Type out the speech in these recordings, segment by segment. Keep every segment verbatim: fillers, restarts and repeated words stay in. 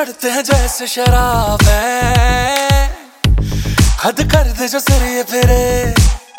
चढ़ते हैं जैसे शराब है, हद कर दे जो सिर ये फिरे।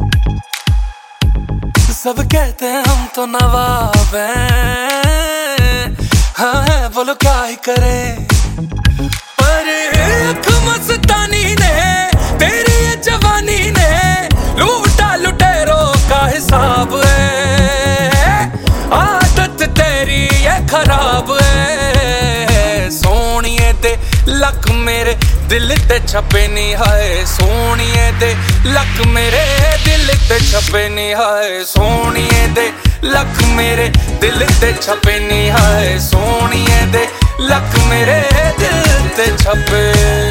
सब कहते हैं हम तो नवाब हैं, हाँ है बोलो क्या ही करें। पर एक मस्तानी ने तेरी ये जवानी ने लूटा लुटेरों का हिसाब है। आदत तेरी ये खराब है, सोनिए ते लक मेरे दिल ते छपे नी हाय। सोनिए दे लक मेरे दिल ते छपे नी हाय। सोनिए दे लक मेरे दिल ते छपे नी हाय। सोनिए दे लक मेरे दिल ते छपे।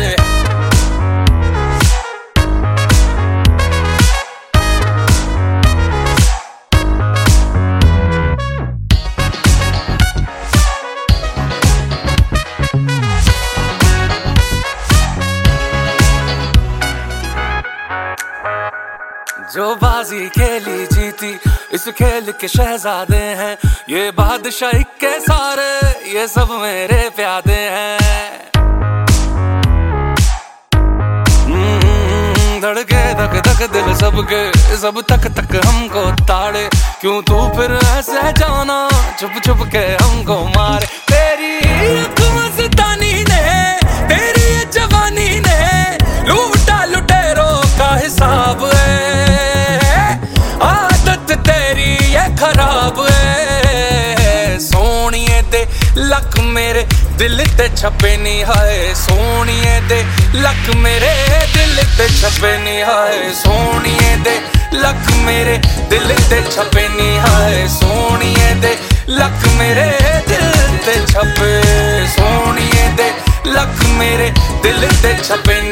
जो बाजी खेली जीती इस खेल के शहजादे हैं, ये बादशाही के सारे ये सब मेरे प्यादे हैं। धड़के धक धक दिल सबके सब तक तक हमको ताड़े। क्यों तू फिर ऐसे जाना छुप छुप के हमको मारे। तेरी मस्तानी ने तेरी जवानी ने लूटा लुटेरों का हिसाब है। खराब है, सोनिए दे लक मेरे दिल ते छपे नी हाय। सोनिए दे लक मेरे दिल ते छपे नी हाय। सोनिए दे लक मेरे दिल ते छपे नी हाय। सोनिए दे लक मेरे दिल ते छपे। सोनिए दे लक मेरे दिल ते छपे